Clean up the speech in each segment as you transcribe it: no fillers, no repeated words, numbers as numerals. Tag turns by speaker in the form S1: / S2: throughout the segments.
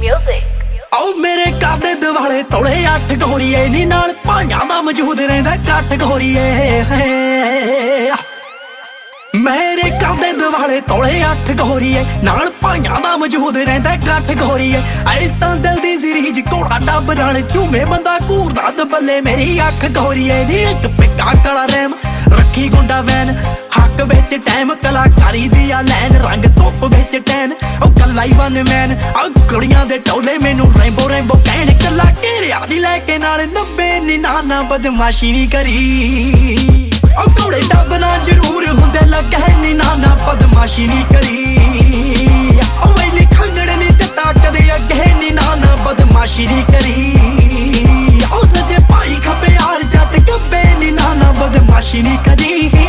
S1: ओ मेरे कादे दिवाले तोले 8 गोरीए नी नाल भाइयां दा मौजूद रहिंदा कट गोरीए मेरे कादे दिवाले तोले 8 गोरीए नाल भाइयां दा मौजूद रहिंदा कट गोरीए ऐ तां दिल दी सीरीज घोड़ा डब नाल झूमे बंदा घूरदा दबले मेरी अख गोरीए नी इक पिक्का काला रैम रखी गुंडा वैन हक विच टाइम कलाकारी दी आ लैन रंग धुप विच टैन ओ कल्ला ही वन मैन आ कुड़ियां दे टोले मैनू रेंबो रेंबो कहण कल्ला घेरिया नी लैके नाल 90 नी नाना बदमाशी नी करी ओ घोड़े डब ना जरूर हुंदे लगे नी नाना बदमाशी नी करी ओ वेली खंगड़ नी दित्ता कदे अगे नी नाना बदमाशी नी करी ओ सजे भाई खपे यार जट गब्बे नी नाना बदमाशी नी करी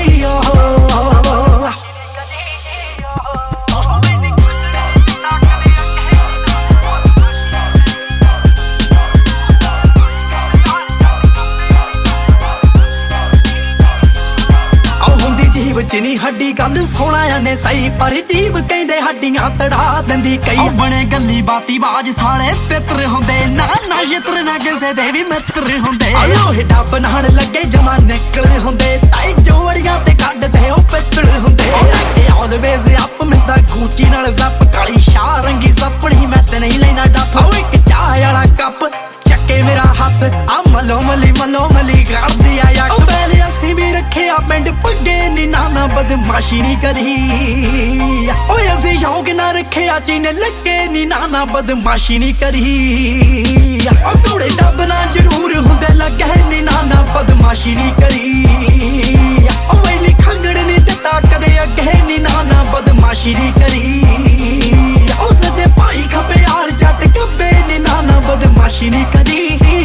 S1: नी हड्डी गल सोना ने सही पर जीव कहंदे हड्डियां तड़ा दिंदी कई बने गल्ली बाती बाज साले तित्र हुंदे ना ना यत्र ना किसे दे भी मित्र हुंदे लोहे डब नाल लगे जमा निकल हुंदे ताई जोड़ियां ते कड्डदे ओ पित्तल हुंदे ऑलवेज अप मिंदा गूची नाल जप काली शाह रंगी सपनी मैं ते नहीं लेना डप ओ इक चाह वाला कप चक्के मेरा हाथ आ मलो मली गाड़ दिया या पहले असली भी रखे आ पिंड पग्गे नी नाना बदमाशी नी करी ओए असी शौक ना रखे आ चीने लगे नी नाना बदमाशी नी करी ओ घोड़े डब ना जरूर हुंदे लगे नी नाना बदमाशी नी करी ओ वेली खंगड़ नी दित्ता कदे अगे नी नाना बदमाशी नी करी ओ सजे भाई खपे यार जट गब्बे नी नाना बदमाशी नी करी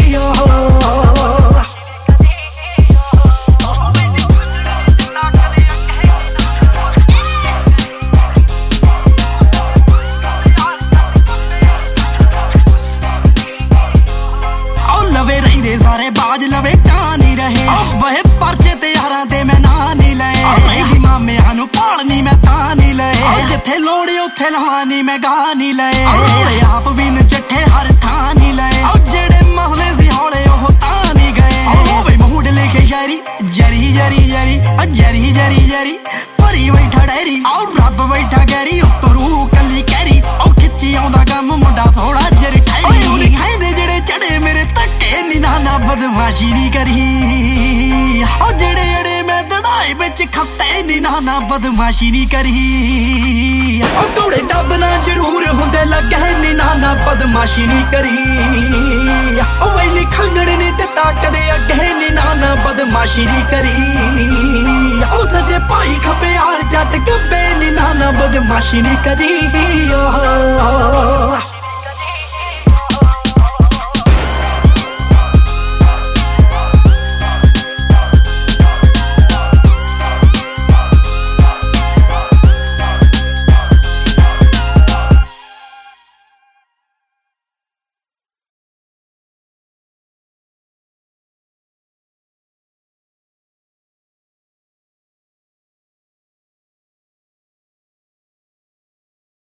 S1: सारे बाज लवे टानी रहे वह परचे ते यारां दे मैं ना नहीं लए रही मामे हानू पालनी मैं ता नहीं लए जिथे लोड़े उथे लवानी मैं गा नहीं लए आप भी नचठे हर थां नहीं लए जेड़े मसले सी हौले ओह ता नहीं गए वे मूड लिखे शायरी जरी जरी जरी जरी जरी जरी भरी बैठा डैरी रब बैठा गैरी उतरू कली कैरी खिच्ची आउंदा गम मुंडा थोड़ा जर ठहरी खाइंदे जेड़े चढ़े मेरे धक्के नी नाना बदमाशी नी करी ओ जेड़े जेड़े मैं दड़ाई बिच खत्ते नी नाना बदमाशी नी करी ओ घोड़े डब ना जरूर हुंदे लगे नी नाना बदमाशी नी करी ओ वेली खंगड़ नी दित्ता कदे अगे नी नाना बदमाशी नी करी ओ सजे भाई खपे यार जट गब्बे नी नाना बदमाशी नी करी